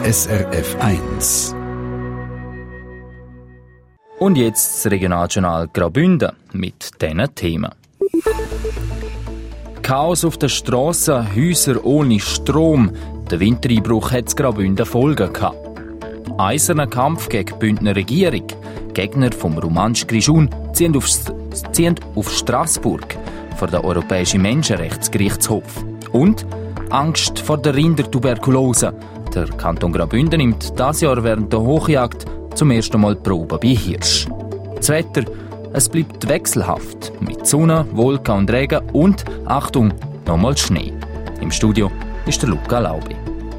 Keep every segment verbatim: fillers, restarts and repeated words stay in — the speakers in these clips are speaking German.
S R F eins. Und jetzt das Regionaljournal Graubünden mit diesen Themen. Chaos auf der Strasse, Häuser ohne Strom. Der Wintereinbruch hat in Graubünden Folgen gehabt. Eiserner Kampf gegen die Bündner Regierung. Gegner vom Romansch Grischun ziehen auf, ziehen auf Straßburg vor den Europäischen Menschenrechtsgerichtshof. Und Angst vor der Rindertuberkulose. Der Kanton Graubünden nimmt dieses Jahr während der Hochjagd zum ersten Mal Proben bei Hirsch. Das Wetter, es bleibt wechselhaft mit Sonne, Wolken und Regen und, Achtung, nochmal Schnee. Im Studio ist der Luca Laubi.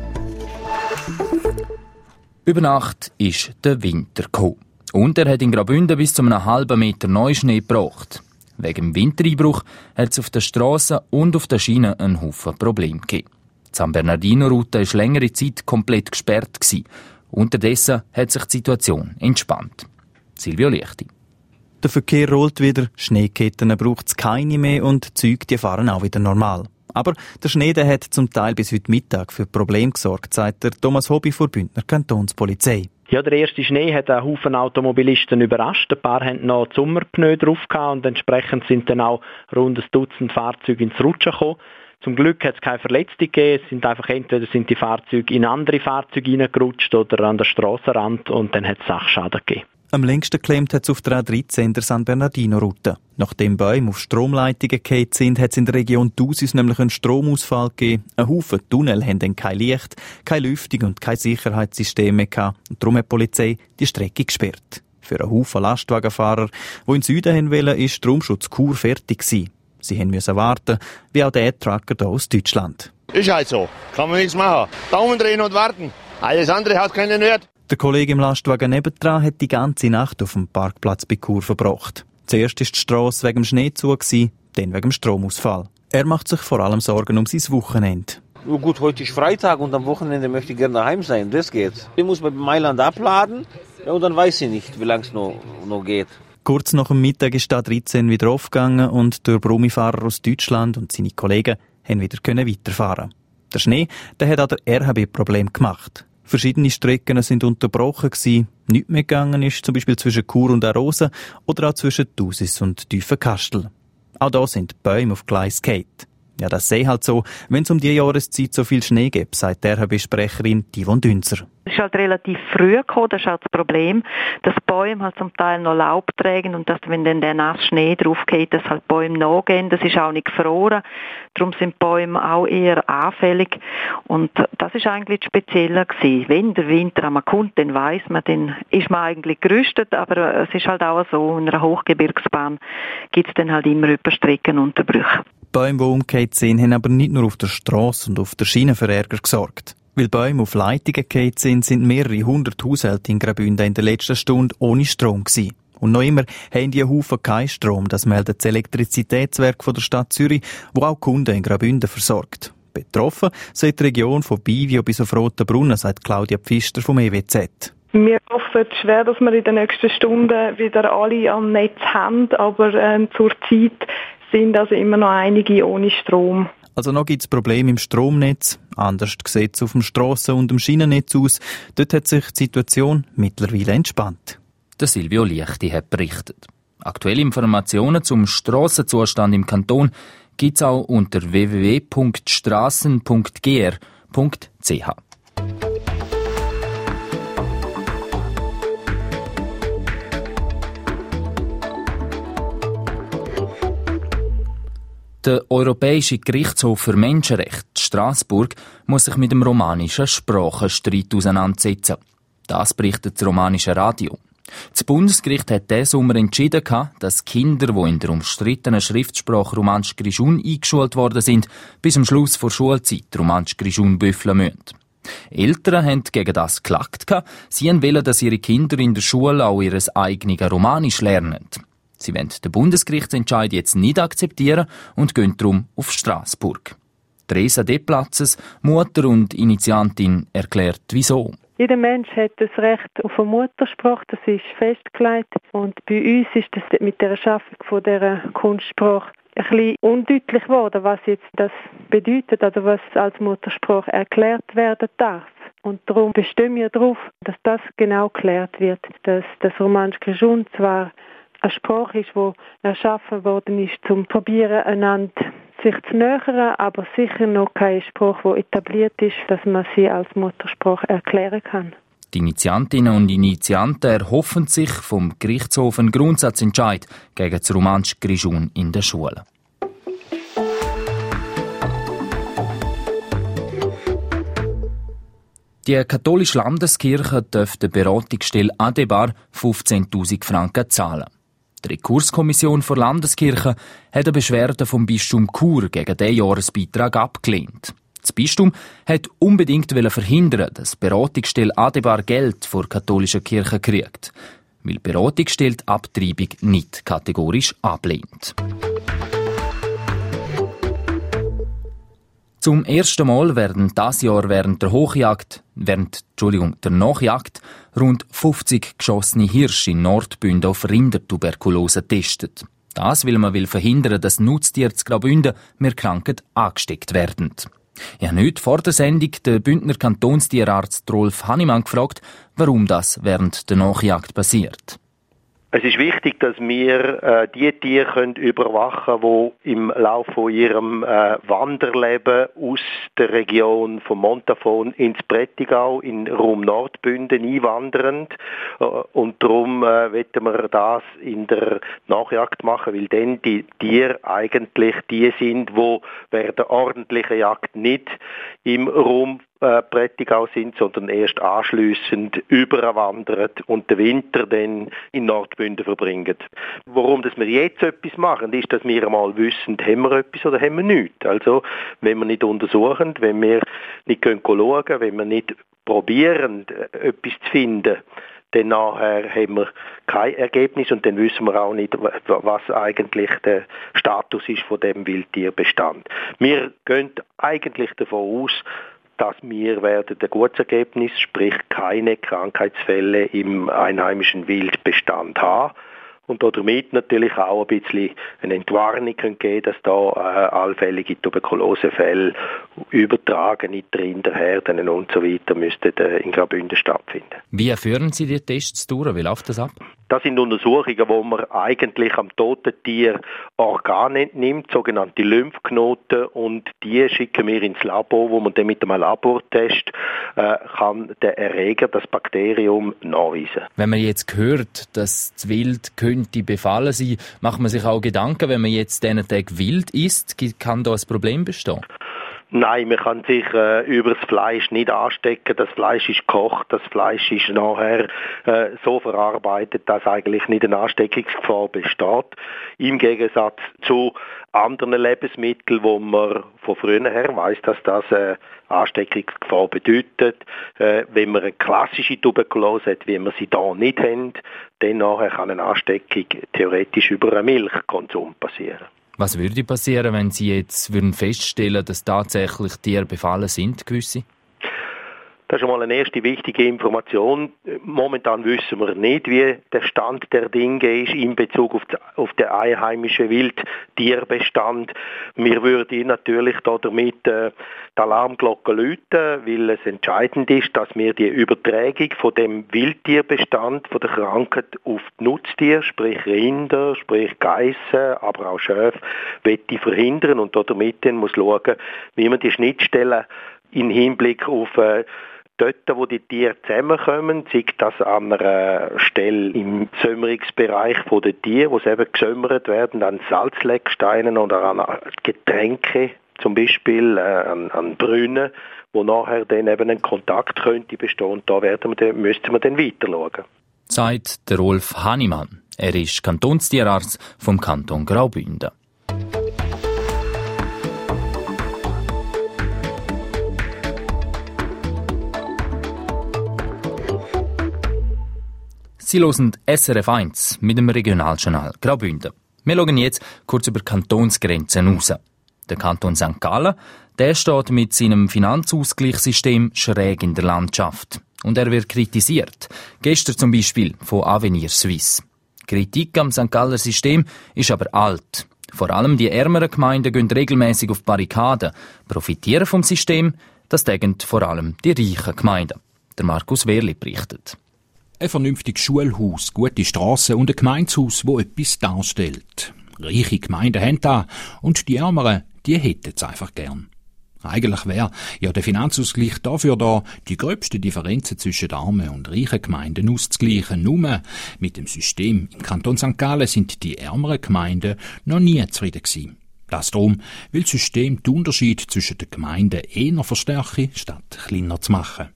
Über Nacht ist der Winter gekommen. Und er hat in Graubünden bis zu einem halben Meter Neuschnee gebracht. Wegen dem Wintereinbruch hat es auf der Strasse und auf der Schiene einen Haufen Probleme gegeben. Die San Bernardino-Route war längere Zeit komplett gesperrt gewesen. Unterdessen hat sich die Situation entspannt. Silvio Lichti. Der Verkehr rollt wieder, Schneeketten braucht es keine mehr und die Züge die fahren auch wieder normal. Aber der Schnee der hat zum Teil bis heute Mittag für Probleme gesorgt, sagt der Thomas Hobby von der Bündner Kantonspolizei. Ja, der erste Schnee hat einen Haufen Automobilisten überrascht. Ein paar hatten noch die Sommerpneu drauf gehabt und entsprechend sind dann auch rund ein Dutzend Fahrzeuge ins Rutschen gekommen. Zum Glück hat es keine Verletzten gegeben. Es sind einfach entweder sind die Fahrzeuge in andere Fahrzeuge reingerutscht oder an der Strassenrand und dann hat es Sachschaden gegeben. Am längsten geklemmt hat es auf der A dreizehn der San Bernardino-Route. Nachdem Bäume auf Stromleitungen gefallen sind, hat es in der Region Thusis nämlich einen Stromausfall gegeben. Ein Haufen Tunnel haben dann kein Licht, keine Lüftung und kein Sicherheitssystem mehr gehabt. Und darum hat die Polizei die Strecke gesperrt. Für einen Haufen Lastwagenfahrer, die in den Süden hin wollen, ist die Stromschutzkur fertig gewesen. Sie mussten warten, wie auch der Trucker hier aus Deutschland. Ist halt so. Kann man nichts machen. Daumen drehen und warten. Alles andere hat keinen Wert. Der Kollege im Lastwagen nebendran hat die ganze Nacht auf dem Parkplatz bei Chur verbracht. Zuerst war die Strasse wegen dem Schnee zu, dann wegen dem Stromausfall. Er macht sich vor allem Sorgen um sein Wochenende. Oh gut, heute ist Freitag und am Wochenende möchte ich gerne daheim sein. Das geht. Ich muss bei Mailand abladen ja, und dann weiß ich nicht, wie lange es noch, noch geht. Kurz nach dem Mittag ist die A dreizehn wieder aufgegangen und der Brummifahrer aus Deutschland und seine Kollegen haben wieder weiterfahren. Der Schnee der hat auch der R H B Problem gemacht. Verschiedene Strecken sind unterbrochen gewesen. Nichts mehr gegangen ist, zum Beispiel zwischen Chur und Arosa oder auch zwischen Thusis und Tiefenkastel. Auch da sind Bäume auf Gleis gefallen. Ja, das sei halt so, wenn es um die Jahreszeit so viel Schnee gibt, sagt die R H B-Sprecherin Yvonne Dünzer. Es ist halt relativ früh gekommen, das ist halt das Problem, dass Bäume halt zum Teil noch Laub tragen und dass, wenn dann der nasse Schnee drauf geht, dass halt Bäume nachgehen, das ist auch nicht gefroren. Darum sind Bäume auch eher anfällig und das ist eigentlich das Spezielle gewesen. Wenn der Winter einmal kommt, dann weiss man, dann ist man eigentlich gerüstet, aber es ist halt auch so, in einer Hochgebirgsbahn gibt es dann halt immer über Streckenunterbrüche. Bäume, die umgekehrt sind, haben aber nicht nur auf der Strasse und auf der Schiene für Ärger gesorgt. Weil Bäume auf Leitungen gekehrt sind, sind mehrere hundert Haushalte in Graubünden in der letzten Stunde ohne Strom gewesen. Und noch immer haben die Haufen keinen Strom, das meldet das Elektrizitätswerk von der Stadt Zürich, wo auch Kunden in Graubünden versorgt. Betroffen sind die Region von Bivio bis auf Rotenbrunnen, sagt Claudia Pfister vom E W Z. Wir hoffen schwer, dass wir in den nächsten Stunden wieder alle am Netz haben, aber ähm, zurzeit sind also immer noch einige ohne Strom. Also noch gibt es Probleme im Stromnetz, anders sieht es auf dem Strassen- und dem Schienennetz aus. Dort hat sich die Situation mittlerweile entspannt. Der Silvio Lichti hat berichtet. Aktuelle Informationen zum Strassenzustand im Kanton gibt es auch unter w w w punkt strassen punkt g r punkt c h. Der Europäische Gerichtshof für Menschenrechte Straßburg muss sich mit dem romanischen Sprachenstreit auseinandersetzen. Das berichtet das romanische Radio. Das Bundesgericht hat diesen Sommer entschieden, dass Kinder, die in der umstrittenen Schriftsprache Romansch Grischun eingeschult worden sind, bis zum Schluss der Schulzeit Romansch Grischun büffeln müssen. Eltern haben gegen das geklagt. Sie wollen, dass ihre Kinder in der Schule auch ihr eigenes Romanisch lernen. Sie wollen den Bundesgerichtsentscheid jetzt nicht akzeptieren und gehen darum auf Straßburg. Teresa Deplatzes, Mutter und Initiantin, erklärt, wieso. Jeder Mensch hat das Recht auf eine Muttersprache, das ist festgelegt. Und bei uns ist das mit der Schaffung von dieser Kunstsprache ein bisschen undeutlich geworden, was jetzt das bedeutet oder was als Muttersprache erklärt werden darf. Und darum bestehen wir darauf, dass das genau geklärt wird, dass das romanische Grischun zwar eine Sprache ist, die erschaffen worden ist, um zu probieren, einander sich zu nähern, aber sicher noch keine Sprache, die etabliert ist, dass man sie als Muttersprache erklären kann. Die Initiantinnen und Initianten erhoffen sich vom Gerichtshof einen Grundsatzentscheid gegen das romanische Grischun in den Schulen. Die katholische Landeskirche darf der Beratungsstelle Adebar fünfzehntausend Franken zahlen. Die Rekurskommission der Landeskirche hat eine Beschwerde vom Bistum Chur gegen diesen Jahresbeitrag abgelehnt. Das Bistum hat unbedingt verhindern, dass die Beratungsstelle Adebar Geld vor der katholischen Kirche kriegt, weil die Beratungsstelle die Abtreibung nicht kategorisch ablehnt. Zum ersten Mal werden dieses Jahr während der Hochjagd, während, Entschuldigung, der Nachjagd rund fünfzig geschossene Hirsche in Nordbünden auf Rindertuberkulose getestet. Das, weil man will verhindern, dass Nutztiere zu Graubünden mehr Krankheit angesteckt werden. Ich habe heute vor der Sendung den Bündner Kantonstierarzt Rolf Hannemann gefragt, warum das während der Nachjagd passiert. Es ist wichtig, dass wir äh, die Tiere können überwachen können, die im Laufe von ihrem äh, Wanderleben aus der Region von Montafon ins Prättigau in Raum Nordbünden einwandern. Äh, und darum äh, wollen wir das in der Nachjagd machen, weil dann die Tiere eigentlich die sind, die während der ordentlichen Jagd nicht im Raum Äh, Prättigau sind, sondern erst anschliessend überwandern und den Winter dann in Nordbünden verbringen. Warum dass wir jetzt etwas machen, ist, dass wir einmal wissen, haben wir etwas oder haben wir nichts. Also, wenn wir nicht untersuchen, wenn wir nicht schauen können, wenn wir nicht probieren, etwas zu finden, dann nachher haben wir kein Ergebnis und dann wissen wir auch nicht, was eigentlich der Status ist von dem Wildtierbestand. Wir gehen eigentlich davon aus, dass wir werden ein gutes Ergebnis, sprich keine Krankheitsfälle im einheimischen Wildbestand haben und damit natürlich auch ein bisschen eine Entwarnung geben können, dass da äh, allfällige Tuberkulosefälle übertragen in die Rinderherden und so weiter müssten äh, in Graubünden stattfinden. Wie führen Sie die Tests durch? Wie läuft das ab? Das sind Untersuchungen, wo man eigentlich am toten Tier Organe entnimmt, sogenannte Lymphknoten, und die schicken wir ins Labor, wo man dann mit einem Labortest äh, kann den Erreger, das Bakterium, nachweisen. Wenn man jetzt hört, dass das Wild könnte befallen sein, macht man sich auch Gedanken, wenn man jetzt diesen Tag wild isst, kann da ein Problem bestehen? Nein, man kann sich äh, über das Fleisch nicht anstecken. Das Fleisch ist gekocht, das Fleisch ist nachher äh, so verarbeitet, dass eigentlich nicht eine Ansteckungsgefahr besteht. Im Gegensatz zu anderen Lebensmitteln, wo man von früher her weiss, dass das äh, Ansteckungsgefahr bedeutet. Äh, wenn man eine klassische Tuberkulose hat, wie wir sie da nicht haben, dann nachher kann eine Ansteckung theoretisch über einen Milchkonsum passieren. Was würde passieren, wenn Sie jetzt würden feststellen, dass tatsächlich Tiere befallen sind, gewisse? Das ist schon mal eine erste wichtige Information. Momentan wissen wir nicht, wie der Stand der Dinge ist in Bezug auf, die, auf den einheimischen Wildtierbestand. Wir würden natürlich da damit äh, die Alarmglocke läuten, weil es entscheidend ist, dass wir die Übertragung von dem Wildtierbestand, von der Krankheit auf die Nutztiere, sprich Rinder, sprich Geissen, aber auch Schäfe, verhindern und damit dann muss schauen, wie man die Schnittstellen im Hinblick auf äh, dort, wo die Tiere zusammenkommen, sei das an einer Stelle im Sömmerungsbereich der Tiere, wo sie eben gesömmert werden, an Salzlecksteinen oder an Getränke, zum Beispiel äh, an, an Brunnen, wo nachher dann eben ein Kontakt könnte bestehen. Und da werden wir dann, müssten wir dann weiter schauen. Sagt der Rolf Hannemann. Er ist Kantonstierarzt vom Kanton Graubünden. Sie hören S R F eins mit dem Regionaljournal Graubünden. Wir schauen jetzt kurz über Kantonsgrenzen raus. Der Kanton Sankt Gallen, der steht mit seinem Finanzausgleichssystem schräg in der Landschaft. Und er wird kritisiert. Gestern zum Beispiel von Avenir Suisse. Kritik am Sankt Galler System ist aber alt. Vor allem die ärmeren Gemeinden gehen regelmäßig auf Barrikaden, profitieren vom System, das denken vor allem die reichen Gemeinden. Der Markus Wehrli berichtet. Ein vernünftiges Schulhaus, gute Strassen und ein Gemeindehaus, das etwas darstellt. Reiche Gemeinden haben das und die Ärmeren, die hätten es einfach gern. Eigentlich wäre ja der Finanzausgleich dafür da, die gröbsten Differenzen zwischen armen und reichen Gemeinden auszugleichen. Nur mit dem System im Kanton Sankt Gallen sind die ärmeren Gemeinden noch nie zufrieden gewesen. Das darum, weil das System die Unterschiede zwischen den Gemeinden eher verstärken, statt kleiner zu machen.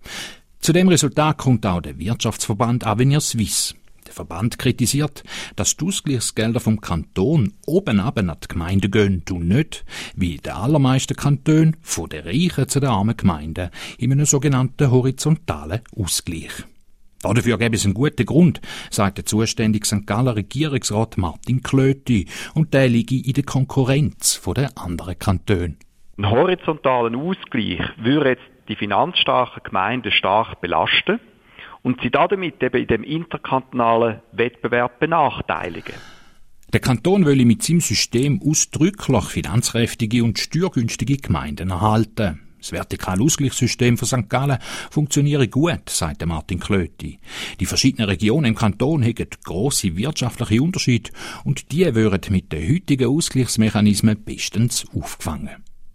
Zu dem Resultat kommt auch der Wirtschaftsverband Avenir Suisse. Der Verband kritisiert, dass die Ausgleichsgelder vom Kanton oben ab an die Gemeinden gehen und nicht, wie in den allermeisten Kantonen, von den reichen zu den armen Gemeinden in einem sogenannten horizontalen Ausgleich. Dafür gäbe es einen guten Grund, sagt der zuständige Sankt Galler Regierungsrat Martin Klöti, und der liege in der Konkurrenz von den anderen Kantonen. Ein horizontaler Ausgleich würde jetzt die finanzstarken Gemeinden stark belasten und sie damit eben in dem interkantonalen Wettbewerb benachteiligen. Der Kanton will mit seinem System ausdrücklich finanzkräftige und steuergünstige Gemeinden erhalten. Das vertikale Ausgleichssystem von Sankt Gallen funktioniere gut, sagt Martin Klöti. Die verschiedenen Regionen im Kanton haben grosse wirtschaftliche Unterschiede und die würden mit den heutigen Ausgleichsmechanismen bestens aufgefangen.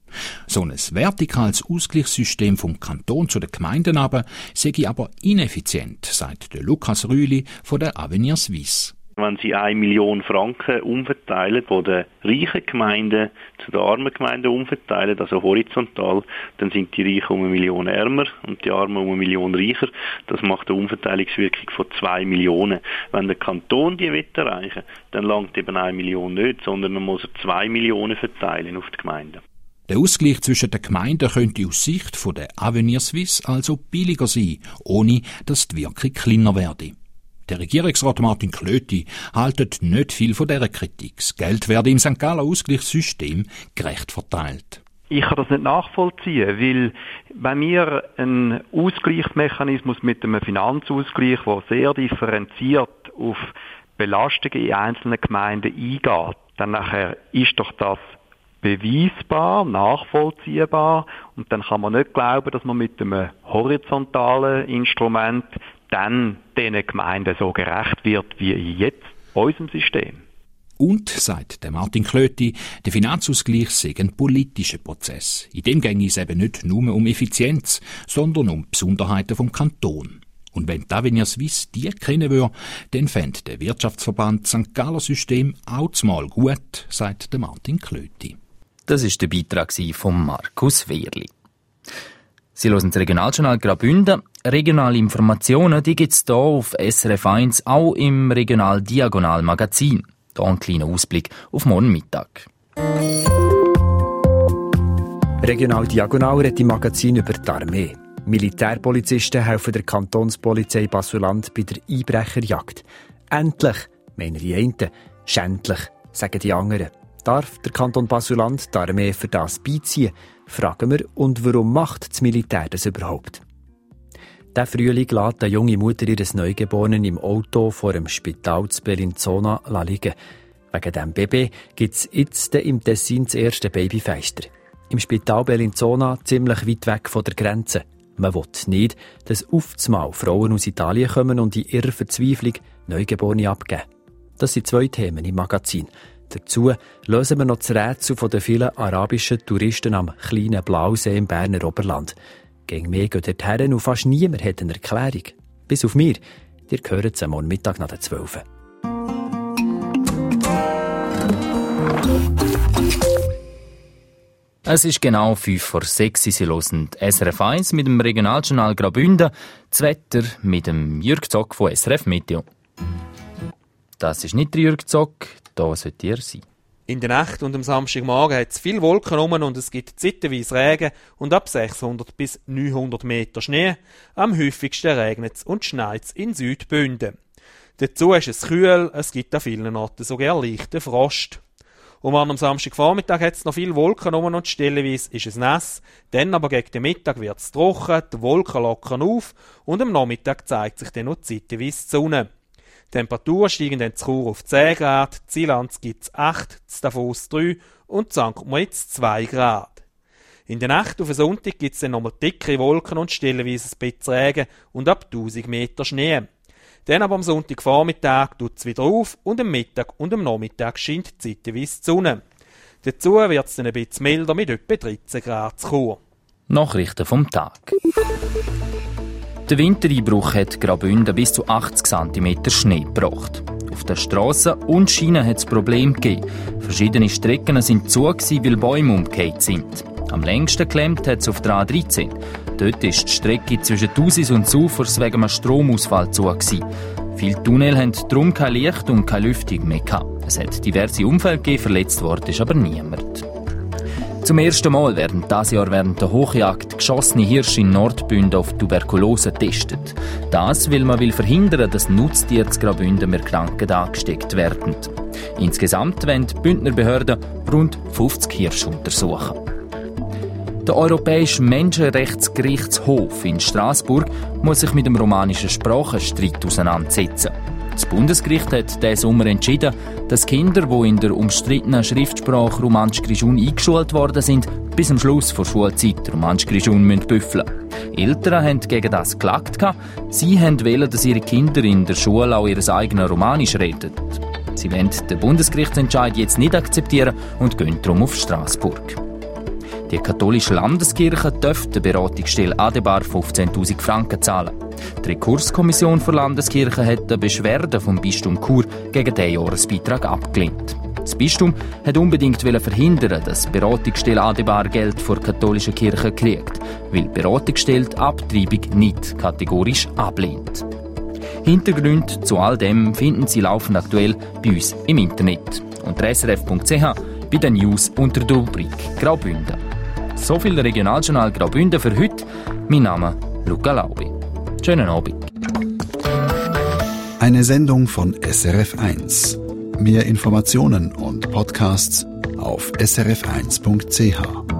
So ein vertikales Ausgleichssystem vom Kanton zu den Gemeinden aber sei aber ineffizient, sagt der Lukas Rühli von der Avenir Suisse. Wenn Sie eine Million Franken umverteilen, von den reichen Gemeinden zu den armen Gemeinden umverteilen, also horizontal, dann sind die Reichen um eine Million ärmer und die Armen um eine Million reicher. Das macht eine Umverteilungswirkung von zwei Millionen. Wenn der Kanton die will erreichen, dann langt eben eine Million nicht, sondern dann muss er zwei Millionen verteilen auf die Gemeinden. Der Ausgleich zwischen den Gemeinden könnte aus Sicht von der Avenir Suisse also billiger sein, ohne dass die Wirkung kleiner werde. Der Regierungsrat Martin Klöti haltet nicht viel von dieser Kritik. Das Geld werde im Sankt Galler Ausgleichssystem gerecht verteilt. Ich kann das nicht nachvollziehen, weil wenn wir einen Ausgleichsmechanismus mit einem Finanzausgleich, der sehr differenziert auf Belastungen in einzelnen Gemeinden eingeht, dann nachher ist doch das beweisbar, nachvollziehbar und dann kann man nicht glauben, dass man mit einem horizontalen Instrument dann diesen Gemeinden so gerecht wird wie in jetzt unserem System. Und, sagt der Martin Klöti, der Finanzausgleich sei ein politischer Prozess. In dem ginge es eben nicht nur um Effizienz, sondern um Besonderheiten vom Kanton. Und wenn die Avenir Suisse die kennen würde, dann fände der Wirtschaftsverband Sankt Galler System auch zumal gut, sagt der Martin Klöti. Das ist der Beitrag von Markus Wehrli. Sie hören das Regionaljournal Graubünden. Regionale Informationen, die gibt's hier auf S R F eins, auch im Regional Diagonal Magazin. Hier ein kleiner Ausblick auf morgen Mittag. Regional Diagonal redet im Magazin über die Armee. Militärpolizisten helfen der Kantonspolizei Basel-Land bei der Einbrecherjagd. Endlich, meinen die einen, schändlich, sagen die anderen. Darf der Kanton Basel-Land die Armee für das beiziehen? Fragen wir, und warum macht das Militär das überhaupt? Der Frühling lässt eine junge Mutter ihres Neugeborenen im Auto vor dem Spital zu Bellinzona liegen. Wegen diesem Baby gibt es jetzt im Tessin das erste Babyfeister. Im Spital Bellinzona, ziemlich weit weg von der Grenze. Man will nicht, dass auf einmal Frauen aus Italien kommen und in ihrer Verzweiflung Neugeborene abgeben. Das sind zwei Themen im Magazin. Dazu lösen wir noch das Rätsel von den vielen arabischen Touristen am kleinen Blausee im Berner Oberland. Gegen mich geht dorthin und fast niemand hat eine Erklärung. Bis auf mir. Ihr hört es am morgen Mittag nach der zwölf. Es ist genau fünf vor sechs. Sie hören S R F eins mit dem Regionaljournal Graubünden. Das Wetter mit dem Jürg Zock von S R F Meteo. Das ist nicht der Jürg Zock, da sollt ihr sein. In der Nacht und am Samstagmorgen hat es viele Wolken rum und es gibt zeitweise Regen und ab sechshundert bis neunhundert Meter Schnee. Am häufigsten regnet es und schneit es in Südbünden. Dazu ist es kühl, es gibt an vielen Orten sogar leichten Frost. Um am Samstagvormittag hat es noch viele Wolken rum und stellenweise ist es nass. Dann aber gegen den Mittag wird es trocken, die Wolken lockern auf und am Nachmittag zeigt sich dann noch zeitweise die Sonne. Die Temperaturen steigen dann zu Chur auf zehn Grad, zu Zilanz gibt es acht, zu Davos drei und zu Sankt Moritz zwei Grad. In der Nacht auf den Sonntag gibt es dann nochmal dicke Wolken und stellenweise ein bisschen Regen und ab tausend Meter Schnee. Dann aber am Sonntagvormittag tut es wieder auf und am Mittag und am Nachmittag scheint zeitweise die Sonne. Dazu wird es dann ein bisschen milder mit etwa dreizehn Grad zu Chur. Nachrichten vom Tag. Der Wintereinbruch hat Graubünden bis zu achtzig Zentimeter Schnee gebracht. Auf der Strasse und Schiene hat es Probleme gegeben. Verschiedene Strecken sind zu, weil Bäume umgekehrt sind. Am längsten geklemmt hat es auf der A dreizehn. Dort ist die Strecke zwischen Thusis und Sufers wegen einem Stromausfall zu. Viele Tunnel haben darum kein Licht und keine Lüftung mehr gehabt. Es hat diverse Unfälle gegeben, verletzt worden ist aber niemand. Zum ersten Mal werden dieses Jahr während der Hochjagd geschossene Hirsche in Nordbünden auf Tuberkulose getestet. Das, weil man will verhindern, dass Nutztiere zu Graubünden mit Krankheiten angesteckt werden. Insgesamt wollen die Bündner Behörden rund fünfzig Hirsche untersuchen. Der Europäische Menschenrechtsgerichtshof in Straßburg muss sich mit dem romanischen Sprachenstreit auseinandersetzen. Das Bundesgericht hat diesen Sommer entschieden, dass Kinder, die in der umstrittenen Schriftsprache Romansch Grischun eingeschult worden sind, bis zum Schluss der Schulzeit Romansch Grischun büffeln müssen. Eltern haben gegen das geklagt. Sie wollten, dass ihre Kinder in der Schule auch ihr eigenes Romanisch reden. Sie wollen den Bundesgerichtsentscheid jetzt nicht akzeptieren und gehen darum auf Straßburg. Die katholische Landeskirche dürfte der Beratungsstelle Adebar fünfzehntausend Franken zahlen. Die Rekurskommission für Landeskirche hat die Beschwerde vom Bistum Chur gegen diesen Jahresbeitrag abgelehnt. Das Bistum hat unbedingt verhindern, dass die Beratungsstelle Adebar Geld von der katholischen Kirche kriegt, weil die Beratungsstelle die Abtreibung nicht kategorisch ablehnt. Hintergründe zu all dem finden Sie laufend aktuell bei uns im Internet unter s r f punkt c h bei den News unter der Rubrik Graubünden. So viel Regionaljournal Graubünden für heute. Mein Name Luca Laubi. Schönen Abend. Eine Sendung von S R F eins. Mehr Informationen und Podcasts auf s r f eins punkt c h.